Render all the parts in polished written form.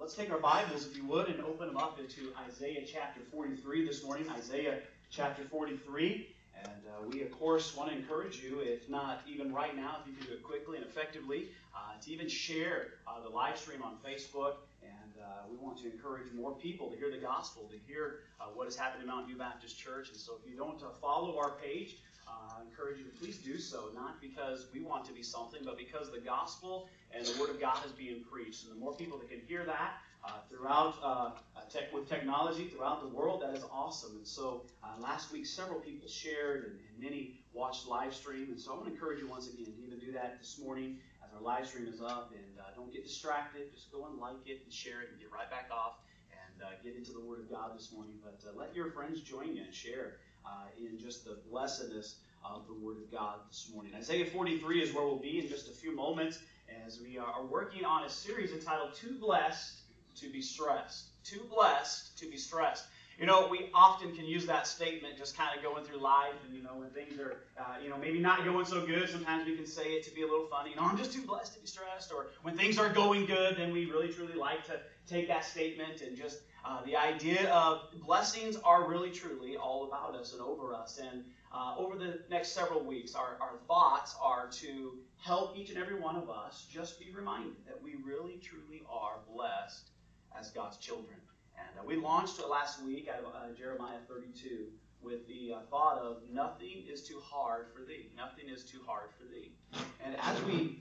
Let's take our Bibles, if you would, and open them up into Isaiah chapter 43 this morning. Isaiah chapter 43. And we, of course, want to encourage you, if not even right now, if you can do it quickly and effectively, to even share the live stream on Facebook. And we want to encourage more people to hear the gospel, to hear what is happening at Mountain View Baptist Church. And so if you don't follow our page, I encourage you to please do so, not because we want to be something, but because the gospel and the Word of God is being preached. And the more people that can hear that throughout with technology throughout the world, that is awesome. And so last week, several people shared, and many watched live stream. And so I want to encourage you once again to even do that this morning as our live stream is up. And don't get distracted. Just go and like it and share it and get right back off and get into the Word of God this morning. But let your friends join you and share in just the blessedness of the Word of God this morning. Isaiah 43 is where we'll be in just a few moments as we are working on a series entitled Too Blessed to be Stressed. Too blessed to be stressed. You know, we often can use that statement just kind of going through life, and, when things are, maybe not going so good, sometimes we can say it to be a little funny. I'm just too blessed to be stressed. Or when things are going good, then we really, truly like to take that statement and just the idea of blessings are really, truly all about us and over us. And over the next several weeks, our thoughts are to help each and every one of us just be reminded that we really, truly are blessed as God's children. And we launched last week out of Jeremiah 32 with the thought of nothing is too hard for thee. Nothing is too hard for thee. And as we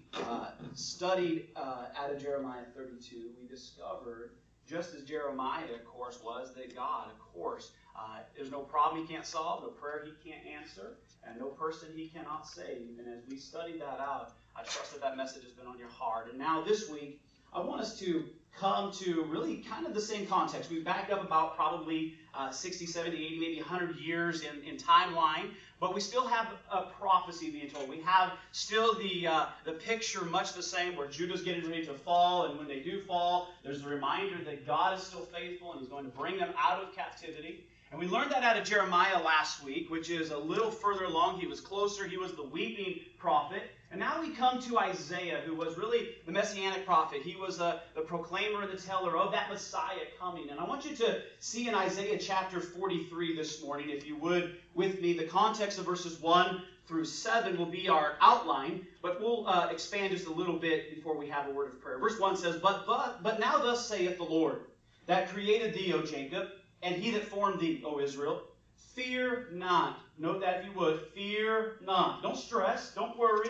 studied out of Jeremiah 32, we discovered, just as Jeremiah, of course, was, that God, of course, there's no problem he can't solve, no prayer he can't answer, and no person he cannot save. And as we studied that out, I trust that message has been on your heart. And now this week, I want us to come to really kind of the same context. We've backed up about probably 60, 70, 80, maybe 100 years in timeline, but we still have a prophecy being told. We have still the picture much the same, where Judah's getting ready to fall, and when they do fall, there's a reminder that God is still faithful and he's going to bring them out of captivity. And we learned that out of Jeremiah last week, which is a little further along. He was closer. He was the weeping prophet. And now we come to Isaiah, who was really the messianic prophet. He was the proclaimer and the teller of that Messiah coming. And I want you to see in Isaiah chapter 43 this morning, if you would, with me. The context of verses 1 through 7 will be our outline, but we'll expand just a little bit before we have a word of prayer. Verse 1 says, But now thus saith the Lord, that created thee, O Jacob, and he that formed thee, O Israel, fear not. Note that if you would. Fear not. Don't stress. Don't worry.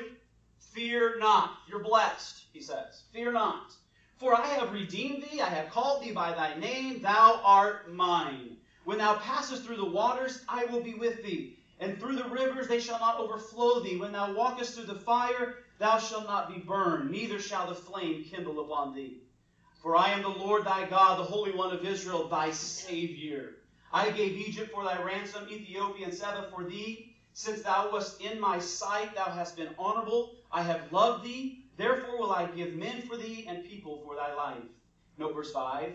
Fear not. You're blessed, he says. Fear not. For I have redeemed thee. I have called thee by thy name. Thou art mine. When thou passest through the waters, I will be with thee. And through the rivers, they shall not overflow thee. When thou walkest through the fire, thou shalt not be burned, neither shall the flame kindle upon thee. For I am the Lord thy God, the Holy One of Israel, thy Savior. I gave Egypt for thy ransom, Ethiopia and Seba for thee. Since thou wast in my sight, thou hast been honorable. I have loved thee. Therefore will I give men for thee and people for thy life. Note verse 5.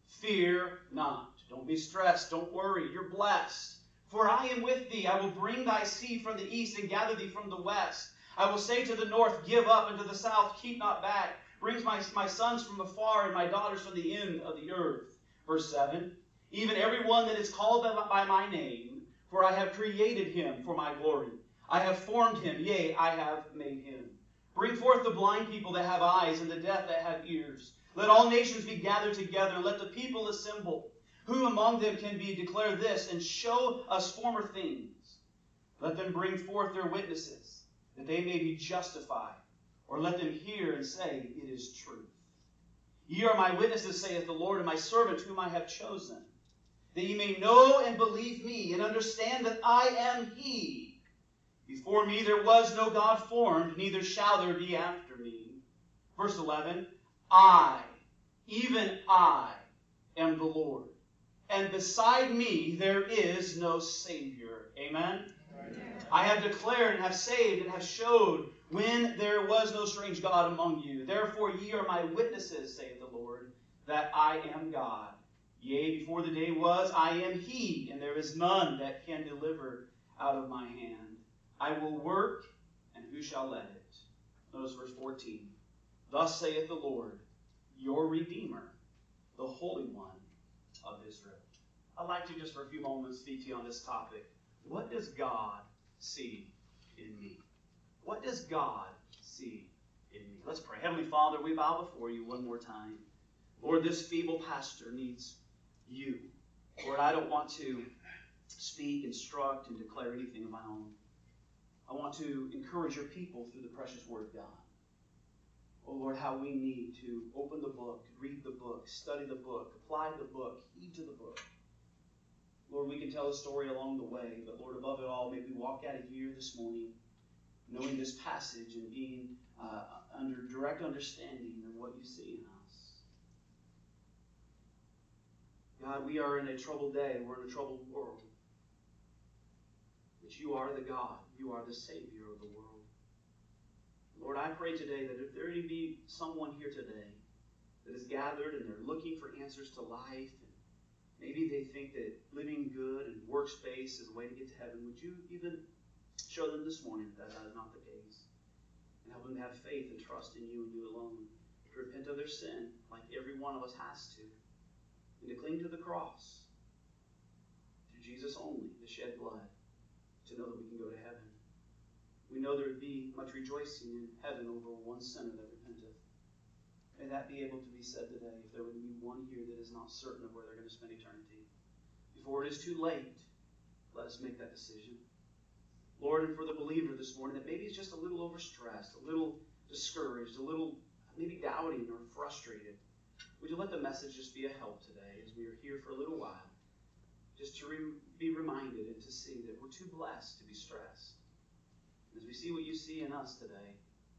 Fear not. Don't be stressed. Don't worry. You're blessed. For I am with thee. I will bring thy seed from the east and gather thee from the west. I will say to the north, give up, and to the south, keep not back. Brings my sons from afar and my daughters from the end of the earth. Verse 7. Even every one that is called by my name, for I have created him for my glory. I have formed him, yea, I have made him. Bring forth the blind people that have eyes, and the deaf that have ears. Let all nations be gathered together, and let the people assemble. Who among them can declare this, and show us former things? Let them bring forth their witnesses, that they may be justified. Or let them hear and say, it is truth. Ye are my witnesses, saith the Lord, and my servant whom I have chosen, that ye may know and believe me, and understand that I am he. Before me there was no God formed, neither shall there be after me. Verse 11, I, even I, am the Lord, and beside me there is no Savior. Amen? Amen. I have declared and have saved and have showed when there was no strange God among you. Therefore ye are my witnesses, saith the Lord, that I am God. Yea, before the day was, I am he, and there is none that can deliver out of my hand. I will work, and who shall let it? Notice verse 14. Thus saith the Lord, your Redeemer, the Holy One of Israel. I'd like to just for a few moments speak to you on this topic. What does God see in me? What does God see in me? Let's pray. Heavenly Father, we bow before you one more time. Lord, this feeble pastor needs you. Lord, I don't want to speak, instruct, and declare anything of my own. I want to encourage your people through the precious Word of God. Oh Lord, how we need to open the book, read the book, study the book, apply the book, heed to the book. Lord, we can tell a story along the way, but Lord, above it all, may we walk out of here this morning knowing this passage and being under direct understanding of what you see in us. God, we are in a troubled day. We're in a troubled world. But you are the God. You are the Savior of the world. Lord, I pray today that if there be someone here today that is gathered and they're looking for answers to life, and maybe they think that living good and works-based is a way to get to heaven, would you even show them this morning that that is not the case? And help them to have faith and trust in you and you alone. To repent of their sin, like every one of us has to. And to cling to the cross. To Jesus only, the shed blood. To know that we can go to heaven. We know there would be much rejoicing in heaven over one sinner that repenteth. May that be able to be said today, if there would be one here that is not certain of where they're going to spend eternity. Before it is too late, let us make that decision. Lord, and for the believer this morning that maybe is just a little overstressed, a little discouraged, a little maybe doubting or frustrated, would you let the message just be a help today as we are here for a little while, just to be reminded and to see that we're too blessed to be stressed. As we see what you see in us today,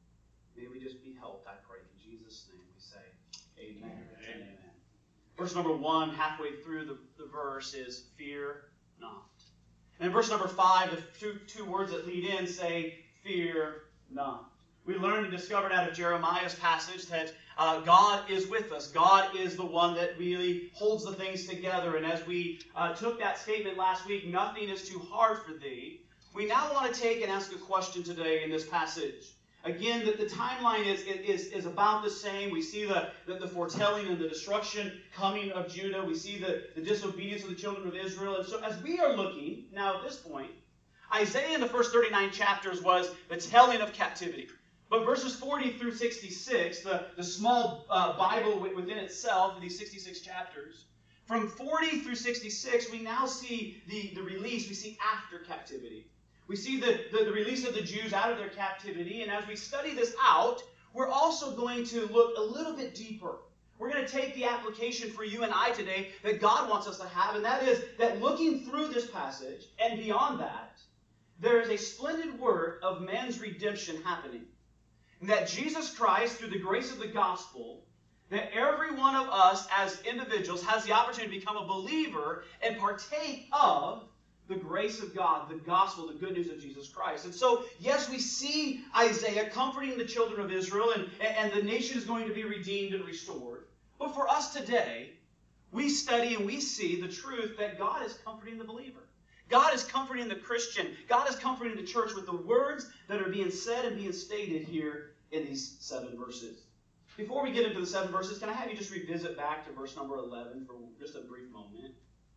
may we just be helped, I pray. In Jesus' name we say amen. Amen. Amen. Verse number 1, halfway through the verse, is fear not. And in verse number 5, the two words that lead in say, fear not. We learned and discovered out of Jeremiah's passage that God is with us. God is the one that really holds the things together. And as we took that statement last week, nothing is too hard for thee. We now want to take and ask a question today in this passage. Again, that the timeline is about the same. We see the foretelling and the destruction coming of Judah. We see the disobedience of the children of Israel. And so as we are looking, now at this point, Isaiah in the first 39 chapters was the telling of captivity. But verses 40 through 66, the small Bible within itself, these 66 chapters, from 40 through 66, we now see the release. We see after captivity. We see the release of the Jews out of their captivity, and as we study this out, we're also going to look a little bit deeper. We're going to take the application for you and I today that God wants us to have, and that is that looking through this passage and beyond that, there is a splendid work of man's redemption happening. And that Jesus Christ, through the grace of the gospel, that every one of us as individuals has the opportunity to become a believer and partake of the grace of God, the gospel, the good news of Jesus Christ. And so, yes, we see Isaiah comforting the children of Israel, and the nation is going to be redeemed and restored. But for us today, we study and we see the truth that God is comforting the believer. God is comforting the Christian. God is comforting the church with the words that are being said and being stated here in these 7 verses. Before we get into the 7 verses, can I have you just revisit back to verse number 11 for just a brief moment?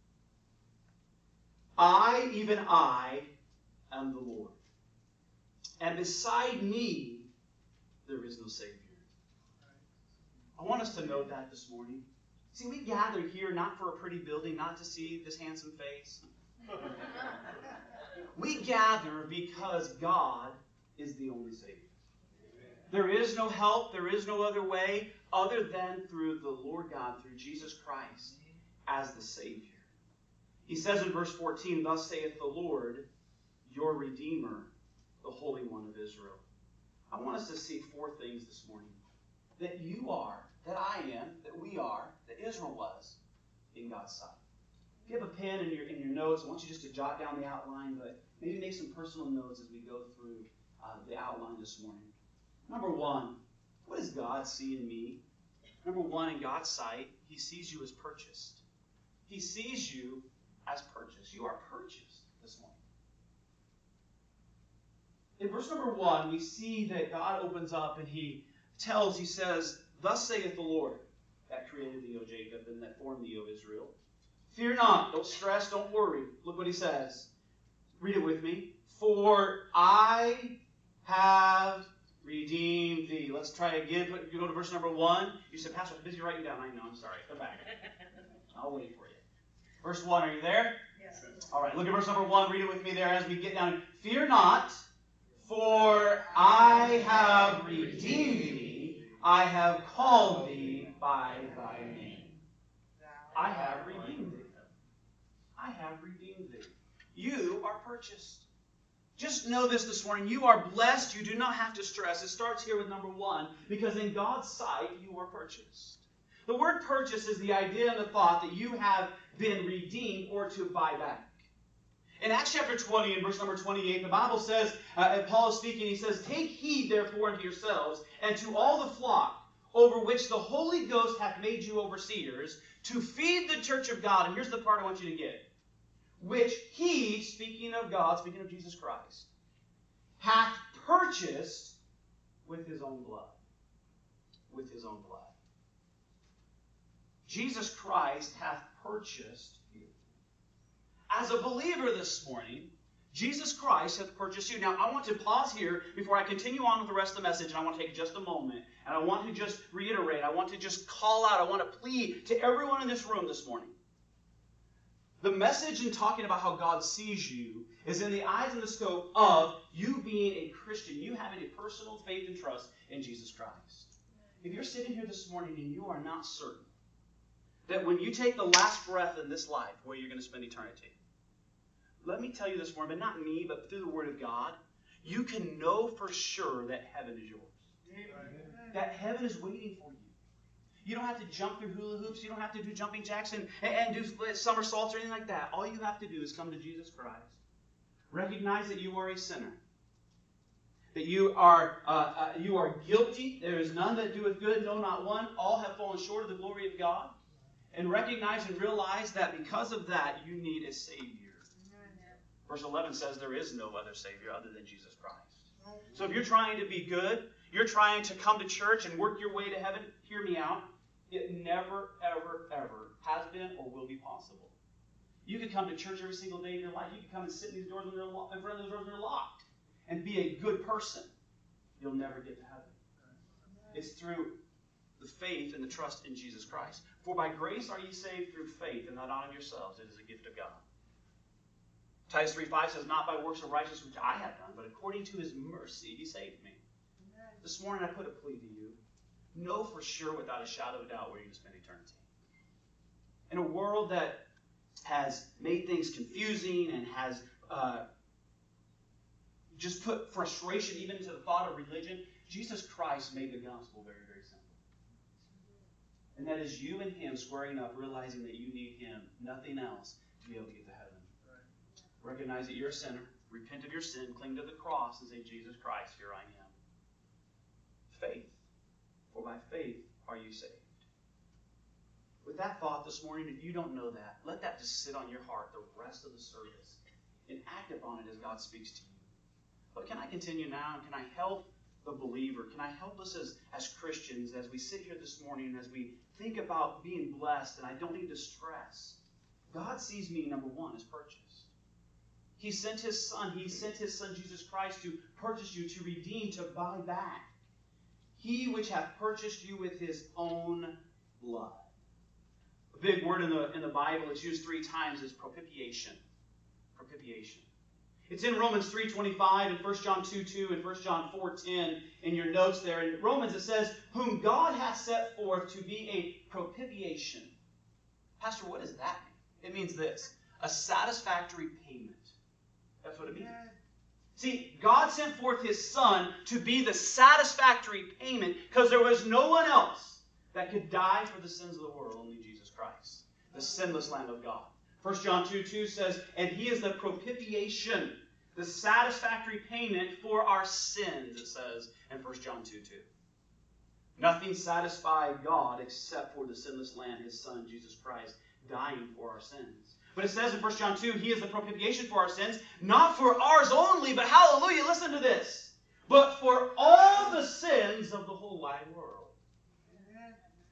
I, even I, am the Lord. And beside me, there is no Savior. I want us to note that this morning. See, we gather here not for a pretty building, not to see this handsome face. We gather because God is the only Savior. There is no help, there is no other way other than through the Lord God, through Jesus Christ as the Savior. He says in verse 14, thus saith the Lord, your Redeemer, the Holy One of Israel. I want us to see 4 things this morning. That you are, that I am, that we are, that Israel was in God's sight. If you have a pen in your notes, I want you just to jot down the outline, but maybe make some personal notes as we go through the outline this morning. Number 1, what does God see in me? Number 1, in God's sight, He sees you as purchased. He sees you as purchased. You are purchased this morning. In verse number 1, we see that God opens up and He says, thus saith the Lord. that created thee, O Jacob, and that formed thee, O Israel. Fear not, don't stress, don't worry. Look what he says. Read it with me. For I have redeemed thee. Let's try again. You go to verse number 1. You said, Pastor, I'm busy writing down. I know, I'm sorry. Come back. I'll wait for you. Verse 1, are you there? Yes. All right, look at verse number 1. Read it with me there as we get down. Fear not, for I have redeemed thee. I have called thee by thy name. I have redeemed thee. I have redeemed thee. You are purchased. Just know this morning. You are blessed. You do not have to stress. It starts here with number 1, because in God's sight, you are purchased. The word purchase is the idea and the thought that you have been redeemed or to buy back. In Acts chapter 20 and verse number 28, the Bible says, Paul is speaking, he says, Take heed therefore unto yourselves and to all the flock over which the Holy Ghost hath made you overseers, to feed the church of God. And here's the part I want you to get. Which he, speaking of God, speaking of Jesus Christ, hath purchased with his own blood. With his own blood. Jesus Christ hath purchased you. As a believer this morning, Jesus Christ hath purchased you. Now, I want to pause here before I continue on with the rest of the message, and I want to take just a moment, and I want to just reiterate, I want to just call out, I want to plead to everyone in this room this morning. The message in talking about how God sees you is in the eyes and the scope of you being a Christian, you having a personal faith and trust in Jesus Christ. If you're sitting here this morning and you are not certain that when you take the last breath in this life, where you're going to spend eternity, let me tell you this morning, but not me, but through the Word of God, you can know for sure that heaven is yours. Amen. That heaven is waiting for you. You don't have to jump through hula hoops. You don't have to do jumping jacks and do somersaults or anything like that. All you have to do is come to Jesus Christ. Recognize that you are a sinner. That you are guilty. There is none that doeth good, no, not one. All have fallen short of the glory of God. And recognize and realize that because of that, you need a Savior. Verse 11 says there is no other Savior other than Jesus Christ. So if you're trying to be good, you're trying to come to church and work your way to heaven, hear me out. It never, ever, ever has been or will be possible. You can come to church every single day of your life. You can come and sit in these doors in front of those doors when they're locked and be a good person. You'll never get to heaven. It's through the faith and the trust in Jesus Christ. For by grace are ye saved through faith, and not out of yourselves. It is a gift of God. Titus 3:5 says, Not by works of righteousness which I have done, but according to his mercy he saved me. Amen. This morning I put a plea to you. Know for sure without a shadow of a doubt where you're going to spend eternity. In a world that has made things confusing and has just put frustration even into the thought of religion, Jesus Christ made the gospel very, very simple. And that is you and him squaring up, realizing that you need him, nothing else, to be able to get to heaven. Right. Recognize that you're a sinner, repent of your sin, cling to the cross, and say, Jesus Christ, here I am. Faith. For by faith are you saved. With that thought this morning, if you don't know that, let that just sit on your heart the rest of the service and act upon it as God speaks to you. But can I continue now? Can I help the believer? Can I help us as Christians as we sit here this morning and as we think about being blessed and I don't need to stress? God sees me, number one, as purchased. He sent his Son. He sent his Son, Jesus Christ, to purchase you, to redeem, to buy back. He which hath purchased you with his own blood. A big word in the Bible, it's used 3 times, is propitiation. Propitiation. It's in Romans 3:25 and 1 John 2:2 and 1 John 4:10 in your notes there. In Romans it says, whom God hath set forth to be a propitiation. Pastor, what does that mean? It means this, a satisfactory payment. That's what it means. See, God sent forth his Son to be the satisfactory payment because there was no one else that could die for the sins of the world, only Jesus Christ, the sinless Lamb of God. 1 John 2:2 says, and he is the propitiation, the satisfactory payment for our sins, it says in 1 John 2:2. Nothing satisfied God except for the sinless Lamb, his Son, Jesus Christ, dying for our sins. But it says in 1 John 2, he is the propitiation for our sins, not for ours only, but hallelujah, listen to this, but for all the sins of the whole wide world.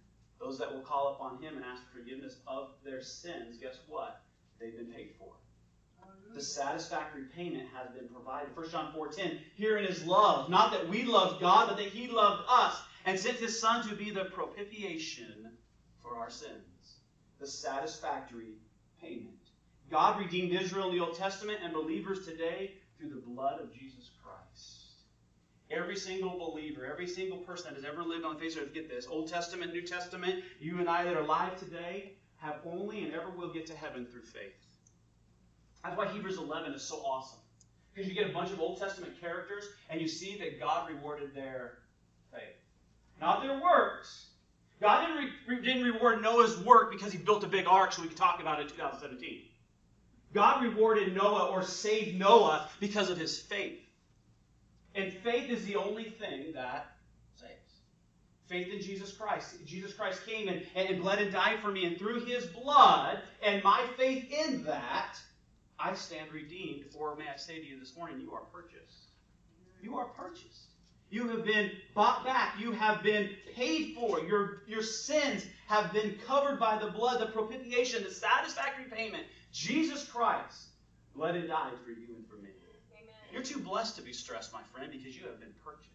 Those that will call upon Him and ask for forgiveness of their sins, guess what? They've been paid for. The satisfactory payment has been provided. 1 John 4:10, herein is love, not that we loved God, but that He loved us and sent His Son to be the propitiation for our sins. The satisfactory payment. God redeemed Israel in the Old Testament and believers today through the blood of Jesus Christ. Every single believer, every single person that has ever lived on the face of the earth, get this, Old Testament, New Testament, you and I that are alive today have only and ever will get to heaven through faith. That's why Hebrews 11 is so awesome. Because you get a bunch of Old Testament characters and you see that God rewarded their faith. Not their works. God didn't reward Noah's work because he built a big ark so we could talk about it in 2017. God rewarded Noah or saved Noah because of his faith. And faith is the only thing that saves. Faith in Jesus Christ. Jesus Christ came and bled and died for me, and through His blood and my faith in that, I stand redeemed. For, may I say to you this morning, you are purchased. You are purchased. You have been bought back. You have been paid for. Your sins have been covered by the blood, the propitiation, the satisfactory payment. Jesus Christ bled and died for you and for me. Amen. You're too blessed to be stressed, my friend, because you have been purchased.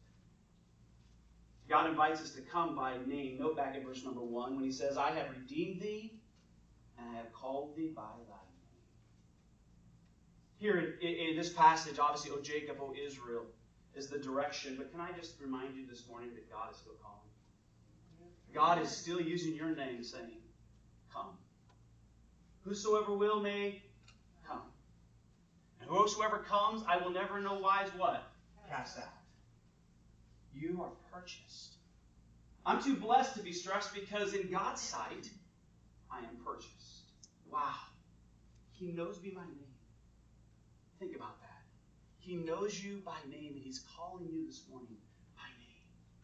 God invites us to come by name. Note back in verse number 1 when He says, I have redeemed thee, and I have called thee by thy name. Here in this passage, obviously, O Jacob, O Israel, is the direction. But can I just remind you this morning that God is still calling? God is still using your name, saying, come. Whosoever will may come. And whosoever comes, I will never no wise what? Cast out. You are purchased. I'm too blessed to be stressed because in God's sight, I am purchased. Wow. He knows me by name. Think about that. He knows you by name, and He's calling you this morning by name.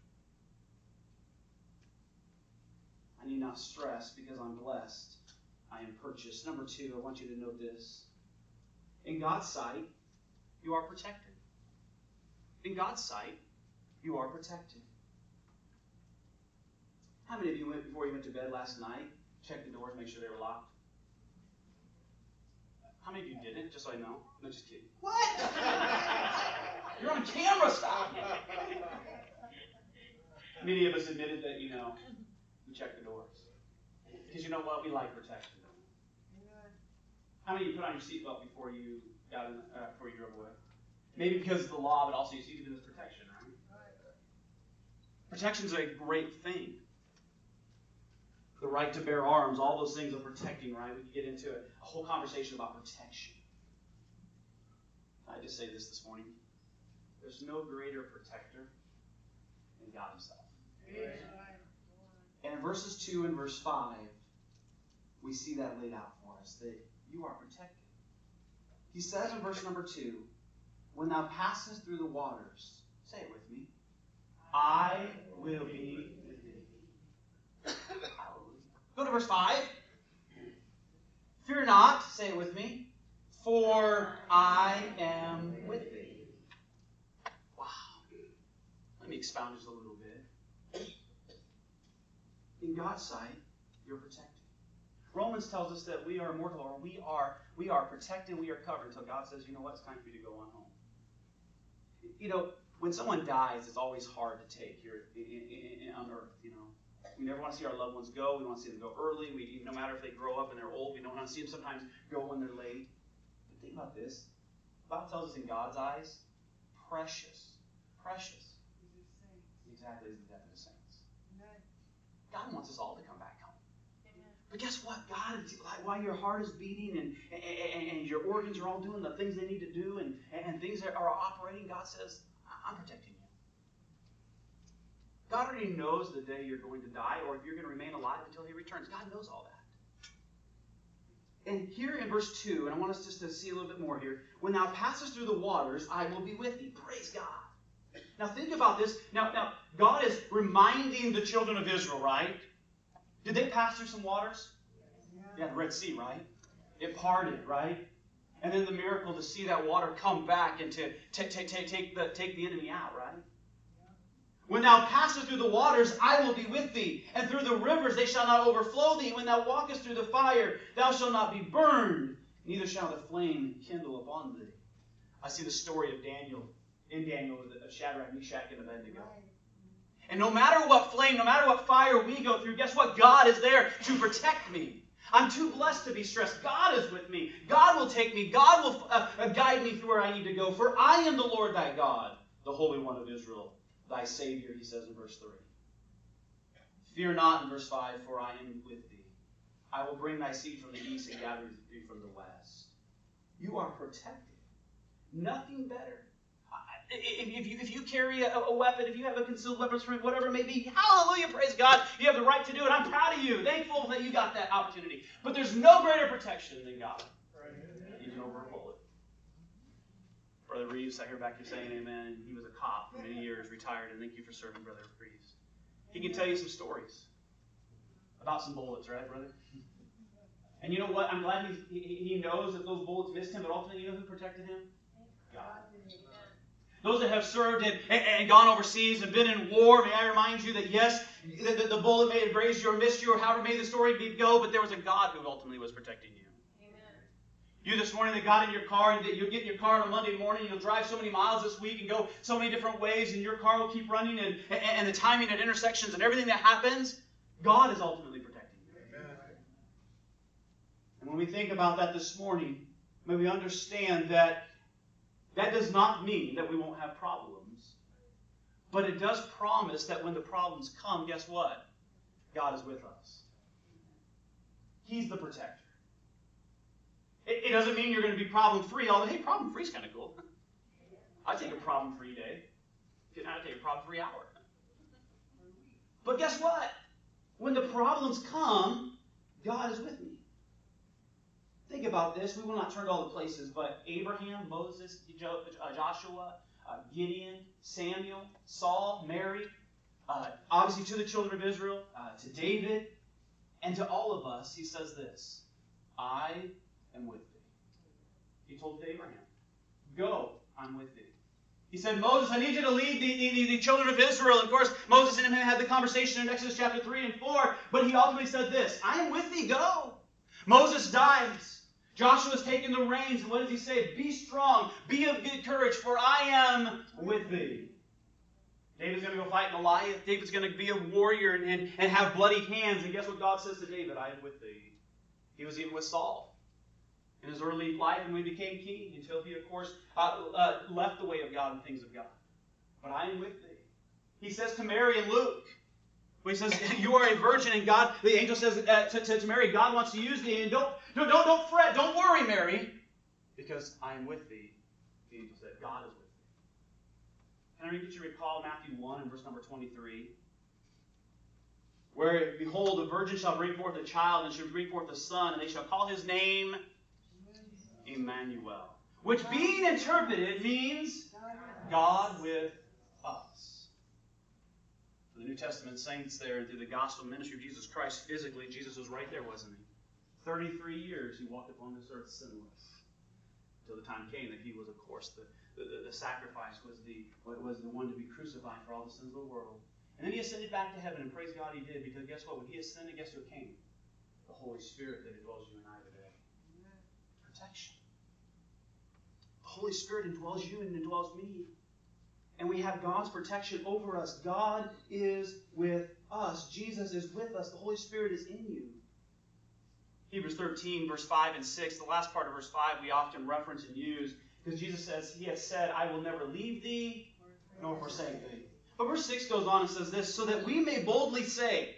I need not stress because I'm blessed. I am purchased. Number 2, I want you to note this. In God's sight, you are protected. In God's sight, you are protected. How many of you went before you went to bed last night, checked the doors, make sure they were locked? How many of you didn't? Just so I know. No, just kidding. What? You're on camera, stop. Many of us admitted that, we checked the doors. Because you know what? We like protection. How many of you put on your seatbelt before you got in, before you drove away? Maybe because of the law, but also you see it as protection, right? Protection is a great thing. The right to bear arms, all those things are protecting, right? We can get into a whole conversation about protection. I just say this morning. There's no greater protector than God Himself. Amen. And in verses 2 and verse 5, we see that laid out for us, that you are protected. He says in verse number 2, when thou passest through the waters, say it with me, I will be with thee. Go to verse 5. Fear not, say it with me, for I am with thee. Wow. Let me expound just a little bit. In God's sight, you're protected. Romans tells us that we are immortal, or we are protected, we are covered until God says, you know what, it's time for you to go on home. When someone dies, it's always hard to take here on earth, We never want to see our loved ones go. We want to see them go early. No matter if they grow up and they're old, we don't want to see them sometimes go when they're late. But think about this. The Bible tells us in God's eyes, precious. Precious. Exactly is the death of the saints. God wants us all to come back home. But guess what? God, while your heart is beating and your organs are all doing the things they need to do and things are operating, God says, I'm protecting you. God already knows the day you're going to die or if you're going to remain alive until He returns. God knows all that. And here in verse 2, and I want us just to see a little bit more here, when thou passest through the waters, I will be with thee. Praise God. Now think about this. Now God is reminding the children of Israel, right? Did they pass through some waters? Yeah, the Red Sea, right? It parted, right? And then the miracle to see that water come back and to take the enemy out, right? When thou passest through the waters, I will be with thee. And through the rivers, they shall not overflow thee. When thou walkest through the fire, thou shalt not be burned, neither shall the flame kindle upon thee. I see the story of Daniel, of Shadrach, Meshach, and Abednego. And no matter what flame, no matter what fire we go through, guess what? God is there to protect me. I'm too blessed to be stressed. God is with me. God will take me. God will guide me through where I need to go. For I am the Lord thy God, the Holy One of Israel, thy Savior, he says in verse 3. Fear not, in verse 5, for I am with thee. I will bring thy seed from the east and gather thee from the west. You are protected. Nothing better. If you carry a weapon, if you have a concealed weapons from whatever it may be, hallelujah, praise God. You have the right to do it. I'm proud of you. Thankful that you got that opportunity. But there's no greater protection than God. Even over a bullet. Brother Reeves, I hear back you saying amen. He was a cop for many years, retired, and thank you for serving Brother Reeves. He can tell you some stories about some bullets, right, brother? And you know what? I'm glad he knows that those bullets missed him, but ultimately, you know who protected him? God. Those that have served and gone overseas and been in war, may I remind you that yes, the bullet may have grazed you or missed you or however may the story go, but there was a God who ultimately was protecting you. Amen. You this morning that got in your car, and you'll get in your car on a Monday morning, you'll drive so many miles this week and go so many different ways, and your car will keep running, and the timing at intersections and everything that happens, God is ultimately protecting you. Amen. And when we think about that this morning, may we understand that that does not mean that we won't have problems. But it does promise that when the problems come, guess what? God is with us. He's the protector. It doesn't mean you're going to be problem-free, although, hey, problem-free is kind of cool. I take a problem-free day. I take a problem-free hour. But guess what? When the problems come, God is with me. Think about this. We will not turn to all the places, but Abraham, Moses, Joshua, Gideon, Samuel, Saul, Mary, obviously to the children of Israel, to David, and to all of us, he says this, I am with thee. He told Abraham, go, I'm with thee. He said, Moses, I need you to lead the children of Israel. And of course, Moses and him had the conversation in Exodus chapter 3 and 4, but he ultimately said this, I am with thee, go. Moses dies. Joshua's taken the reins, and what does he say? Be strong, be of good courage, for I am with thee. David's going to go fight Goliath. David's going to be a warrior and have bloody hands. And guess what God says to David? I am with thee. He was even with Saul in his early life and when he became king, until he, of course, left the way of God and things of God. But I am with thee. He says to Mary and Luke, he says, you are a virgin, and God, the angel says to Mary, God wants to use thee, and don't fret, don't worry, Mary, because I am with thee. The angel said, God is with thee. Can I get you to recall Matthew 1 and verse number 23? Where, behold, the virgin shall bring forth a child, and shall bring forth a son, and they shall call his name Emmanuel. Which, being interpreted, means God with us. For the New Testament saints there, and through the gospel ministry of Jesus Christ, physically, Jesus was right there, wasn't he? 33 years he walked upon this earth sinless. Until the time came that he was, of course, the sacrifice, was the one to be crucified for all the sins of the world. And then he ascended back to heaven, and praise God he did, because guess what? When he ascended, guess who came? The Holy Spirit that indwells you and I today. Protection. The Holy Spirit indwells you and indwells me. And we have God's protection over us. God is with us. Jesus is with us. The Holy Spirit is in you. Hebrews 13, verse 5 and 6, the last part of verse 5 we often reference and use, because Jesus says, he has said, I will never leave thee nor forsake thee. But verse 6 goes on and says this, so that we may boldly say,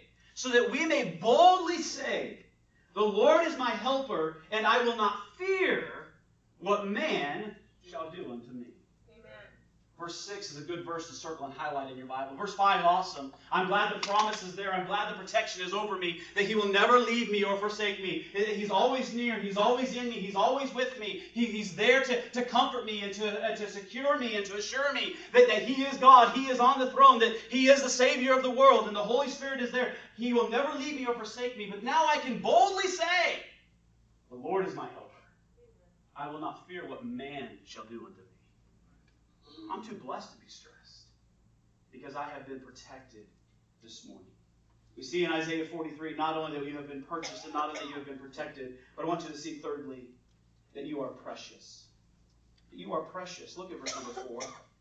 the Lord is my helper, and I will not fear what man shall do unto me. Verse 6 is a good verse to circle and highlight in your Bible. Verse 5, awesome. I'm glad the promise is there. I'm glad the protection is over me, that he will never leave me or forsake me. He's always near. He's always in me. He's always with me. He's there to comfort me and to secure me and to assure me that he is God. He is on the throne, that he is the Savior of the world, and the Holy Spirit is there. He will never leave me or forsake me. But now I can boldly say, the Lord is my helper. I will not fear what man shall do unto me. I'm too blessed to be stressed. because I have been protected this morning. We see in Isaiah 43 not only that you have been purchased and not only that you have been protected, but I want you to see thirdly that you are precious. That you are precious. Look at verse number 4.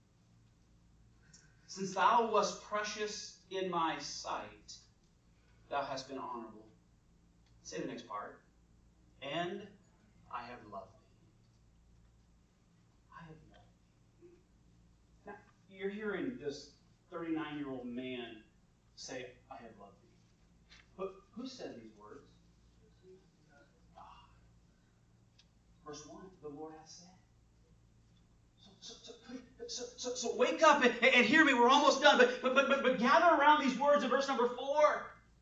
Since thou wast precious in my sight, thou hast been honorable. Say the next part. And I have loved thee. I have loved thee. Now, you're hearing this 39-year-old man say, I have loved thee. But who said these words? God. Verse 1, the Lord has said. So wake up and hear me. We're almost done. But gather around these words in verse number 4.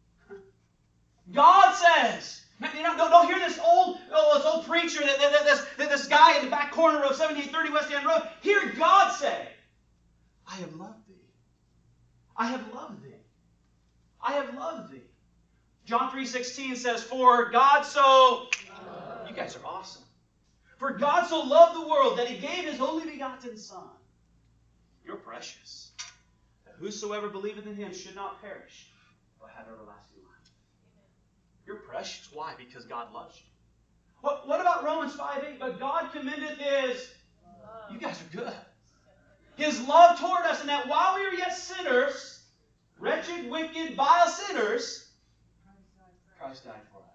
God says. Don't hear this old preacher, this guy in the back corner of 7830 West End Road. Hear God say, I have loved thee. I have loved thee. I have loved thee. John 3:16 says, for God so... You guys are awesome. For God so loved the world that He gave His only begotten Son. You're precious. That whosoever believeth in Him should not perish, but have everlasting life. You're precious. Why? Because God loves you. What about Romans 5:8? But God commendeth His... You guys are good. His love toward us, and that while we were yet sinners, wretched, wicked, vile sinners, Christ died for us.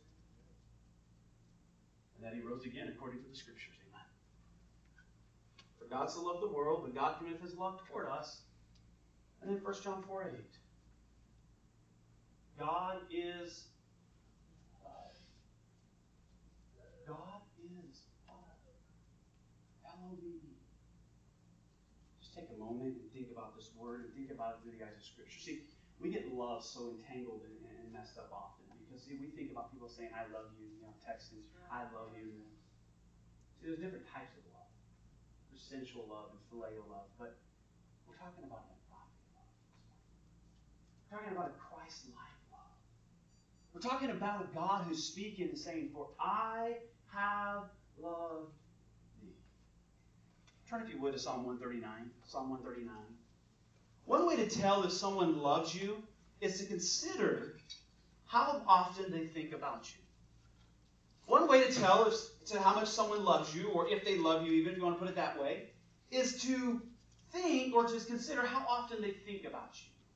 And that He rose again according to the Scriptures. Amen. For God so loved the world, but God commendeth His love toward us. And then 1 John 4:8. God is love. God is love. L-O-V-E. Just take a moment and think about this word and think about it through the eyes of Scripture. See, we get love so entangled and messed up often because we think about people saying, I love you, texting, I love you. See, there's different types of love. There's sensual love and filial love, but we're talking about an agape love. We're talking about a Christ-like love. We're talking about a God who's speaking and saying, for I have loved thee. Turn, if you would, to Psalm 139. Psalm 139. One way to tell if someone loves you is to consider how often they think about you. One way to tell how much someone loves you, or if they love you, even if you want to put it that way, is to think or to consider how often they think about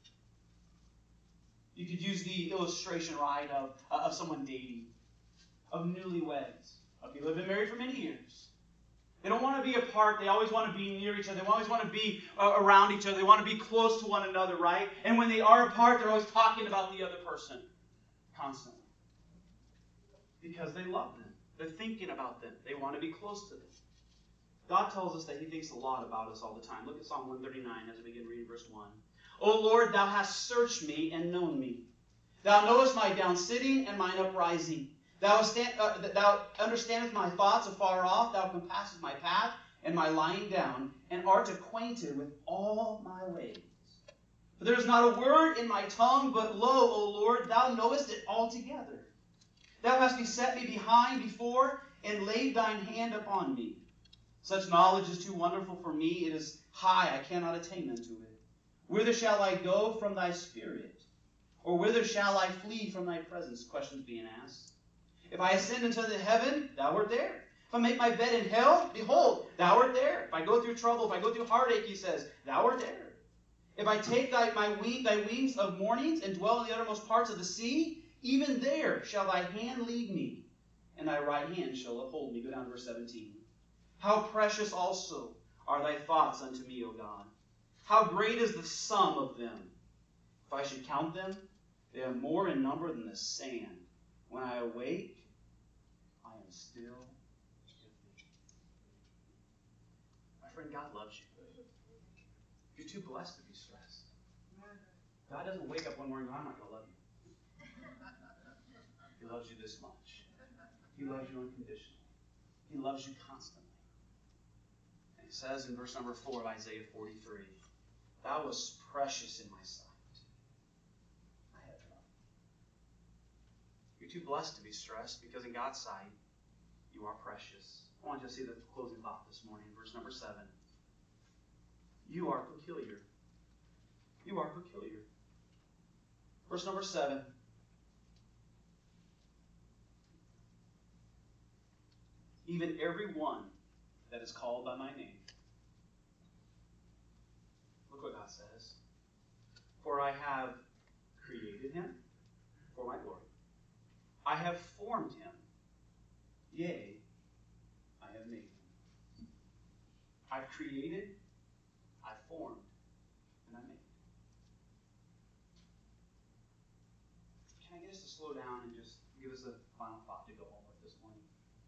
you. You could use the illustration, right, of someone dating, of newlyweds, of people who have been married for many years. They don't want to be apart. They always want to be near each other. They always want to be around each other. They want to be close to one another, right? And when they are apart, they're always talking about the other person constantly. Because they love them. They're thinking about them. They want to be close to them. God tells us that He thinks a lot about us all the time. Look at Psalm 139 as we begin reading verse 1. O Lord, Thou hast searched me and known me. Thou knowest my down sitting and mine uprising. Thou understandest my thoughts afar off. Thou compassest my path and my lying down, and art acquainted with all my ways. For there is not a word in my tongue, but lo, O Lord, Thou knowest it altogether. Thou hast beset me behind, before, and laid Thine hand upon me. Such knowledge is too wonderful for me. It is high, I cannot attain unto it. Whither shall I go from Thy Spirit? Or whither shall I flee from Thy presence? Questions being asked. If I ascend into the heaven, Thou art there. If I make my bed in hell, behold, Thou art there. If I go through trouble, if I go through heartache, He says, Thou art there. If I take Thy wings of mornings and dwell in the uttermost parts of the sea, even there shall Thy hand lead me, and Thy right hand shall uphold me. Go down to verse 17. How precious also are Thy thoughts unto me, O God. How great is the sum of them. If I should count them, they are more in number than the sand. When I awake, I am still with Thee. My friend, God loves you. You're too blessed to be stressed. God doesn't wake up one morning and go, I'm not going to love you. He loves you this much. He loves you unconditionally. He loves you constantly. And He says in verse number 4 of Isaiah 43, Thou wast precious in my sight. I have loved you. You're too blessed to be stressed because in God's sight, you are precious. I want you to see the closing thought this morning, verse number 7. You are peculiar. You are peculiar. Verse number 7. Even every one that is called by my name. Look what God says. For I have created him for my glory. I have formed him. Yea, I have made him. I've created, I've formed, and I made. Can I get us to slow down and just give us a final thought to go home with this morning?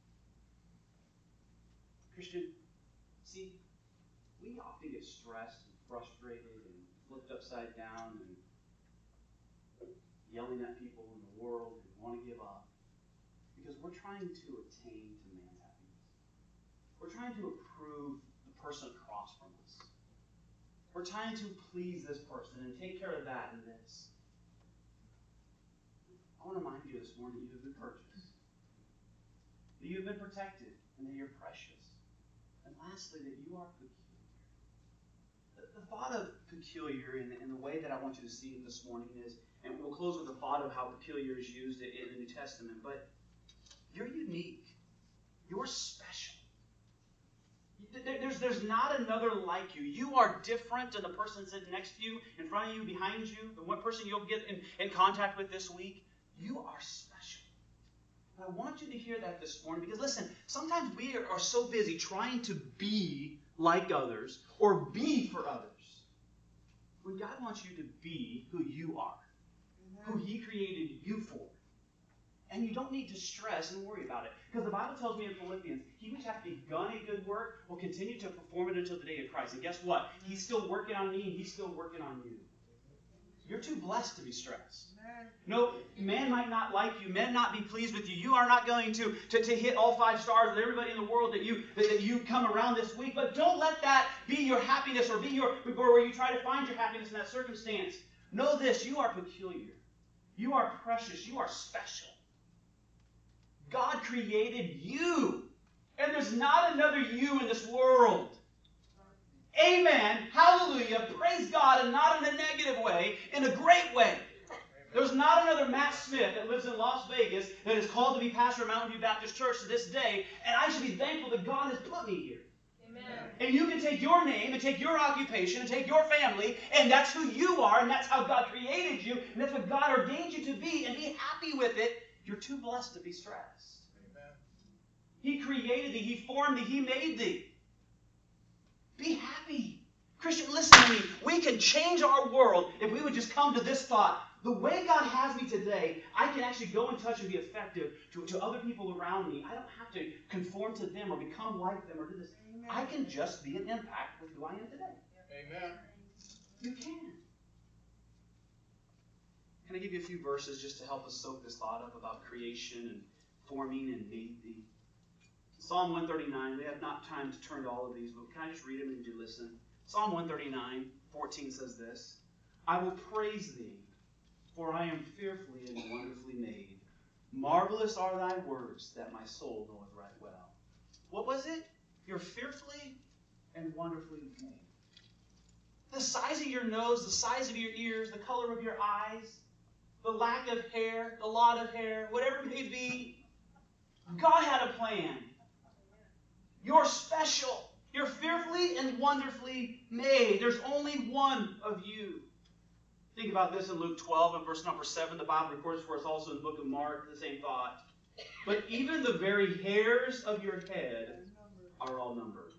Christian, see, we often get stressed and frustrated and flipped upside down and yelling at people in the world and want to give up because we're trying to attain to man's happiness. We're trying to approve the person across from us. We're trying to please this person and take care of that and this. I want to remind you this morning that you have been purchased, that you have been protected, and that you're precious. And lastly, that you are peculiar. The thought of peculiar in the way that I want you to see it this morning is, and we'll close with the thought of how peculiar is used in the New Testament, but you're unique. You're special. There's not another like you. You are different than the person sitting next to you, in front of you, behind you, the one person you'll get in contact with this week. You are special. And I want you to hear that this morning because, listen, sometimes we are so busy trying to be like others or be for others when God wants you to be who you are, who He created you for. And you don't need to stress and worry about it. Because the Bible tells me in Philippians, he which hath begun a good work will continue to perform it until the day of Christ. And guess what? He's still working on me and He's still working on you. You're too blessed to be stressed. No, man might not like you, men not be pleased with you. You are not going to hit all 5 stars with everybody in the world that you come around this week. But don't let that be your happiness or where you try to find your happiness in that circumstance. Know this, you are peculiar. You are precious. You are special. God created you. And there's not another you in this world. Amen. Hallelujah. Praise God. And not in a negative way. In a great way. There's not another Matt Smith that lives in Las Vegas that is called to be pastor of Mountain View Baptist Church to this day. And I should be thankful that God has put me here. Amen. And you can take your name and take your occupation and take your family. And that's who you are. And that's how God created you. And that's what God ordained you to be. And be happy with it. You're too blessed to be stressed. Amen. He created thee. He formed thee. He made thee. Be happy. Christian, listen to me. We can change our world if we would just come to this thought. The way God has me today, I can actually go and touch and be effective to other people around me. I don't have to conform to them or become like them or do this. Amen. I can just be an impact with who I am today. Amen. You can. Can I give you a few verses just to help us soak this thought up about creation and forming and made thee? Psalm 139, we have not time to turn to all of these, but can I just read them and you listen? Psalm 139:14 says this, I will praise thee, for I am fearfully and wonderfully made. Marvelous are thy works that my soul knoweth right well. What was it? You're fearfully and wonderfully made. The size of your nose, the size of your ears, the color of your eyes, the lack of hair, the lot of hair, whatever it may be, God had a plan. You're special. You're fearfully and wonderfully made. There's only one of you. Think about this in Luke 12 and verse number 7. The Bible records for us also in the book of Mark the same thought. But even the very hairs of your head are all numbered.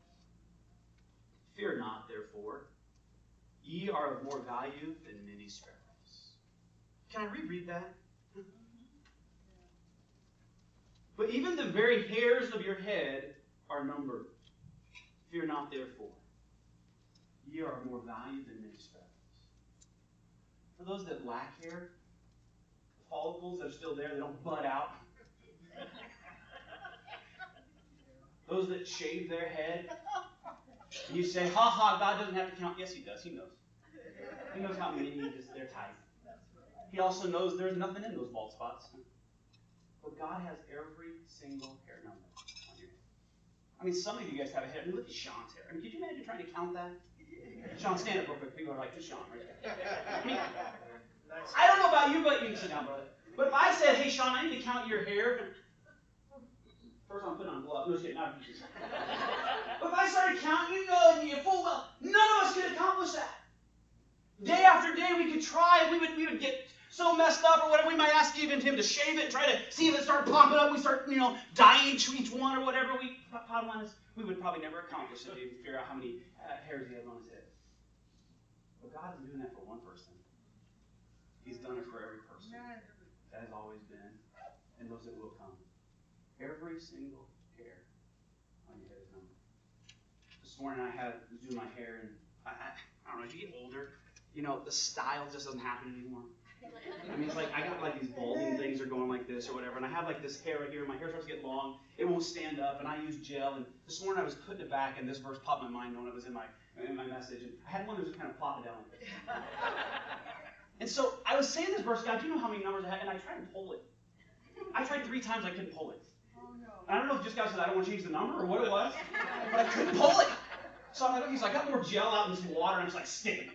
Fear not, therefore. Ye are of more value than many sparrows. Can I reread that? But even the very hairs of your head are numbered. Fear not, therefore. Ye are of more value than many sparrows. For those that lack hair, the follicles that are still there, they don't bud out. Those that shave their head, and you say, ha ha, God doesn't have to count. Yes, He does. He knows. He knows how many they're tight. He also knows there's nothing in those bald spots. But God has every single hair number on your head. I mean, some of you guys have a hair. I mean, look at Sean's hair. I mean, could you imagine trying to count that? Sean, stand up real quick. People are like, who's Sean? Right there. I mean, I don't know about you, but you can sit down, brother. But if I said, hey, Sean, I need to count your hair. First I'm putting on gloves. No, just kidding. Not But if I started counting, you know full well, none of us could accomplish that. Day after day, we could try. We would get so messed up or whatever. We might ask even him to shave it and try to see if it started popping up. We start, dyeing each one or whatever. Bottom line is, we would probably never accomplish it to even figure out how many hairs he has on his head. But God isn't doing that for one person. He's done it for every person. That has always been, and those that will come. Every single hair on your head is numbered. This morning I was doing my hair, and I don't know, as you get older, the style just doesn't happen anymore. I mean, it's like I got like these balding things are going like this or whatever, and I have like this hair right here. My hair starts to get long. It won't stand up, and I use gel. And this morning I was putting it back, and this verse popped in my mind when it was in my message. And I had one that was kind of plopping down like this. And so I was saying this verse, God, do you know how many numbers I had? And I tried to pull it. I tried 3 times, I couldn't pull it. And I don't know if just God said I don't want to change the number or what it was, but I couldn't pull it. So I'm like, okay, so I got more gel out in this water, and I'm just like sticking.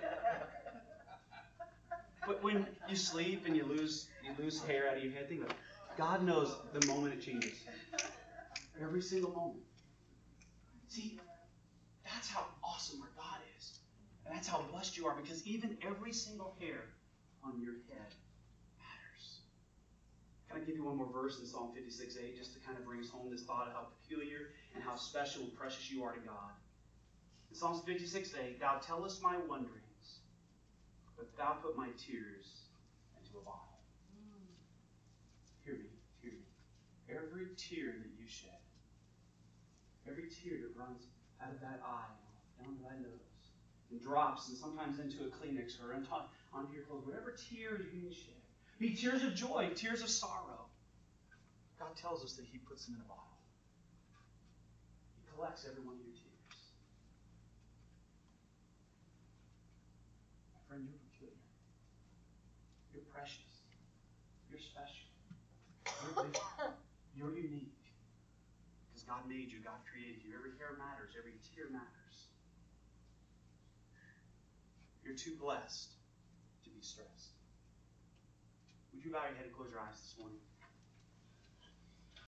But when you sleep and you lose hair out of your head, think about it. God knows the moment it changes. Every single moment. See, that's how awesome our God is. And that's how blessed you are, because even every single hair on your head matters. Can I give you one more verse in Psalm 56:8 just to kind of bring us home this thought of how peculiar and how special and precious you are to God? In Psalm 56:8, thou tellest my wonderings, but thou put my tears into a bottle. Hear me. Every tear that you shed, every tear that runs out of that eye, down to that nose, and drops, and sometimes into a Kleenex or onto your clothes, whatever tears you shed, be tears of joy, tears of sorrow. God tells us that He puts them in a bottle. He collects every one of your tears. My friend, you're peculiar. You're precious. You're special. You're different. You're unique. Because God made you. God created you. Every hair matters. Every tear matters. You're too blessed to be stressed. Would you bow your head and close your eyes this morning?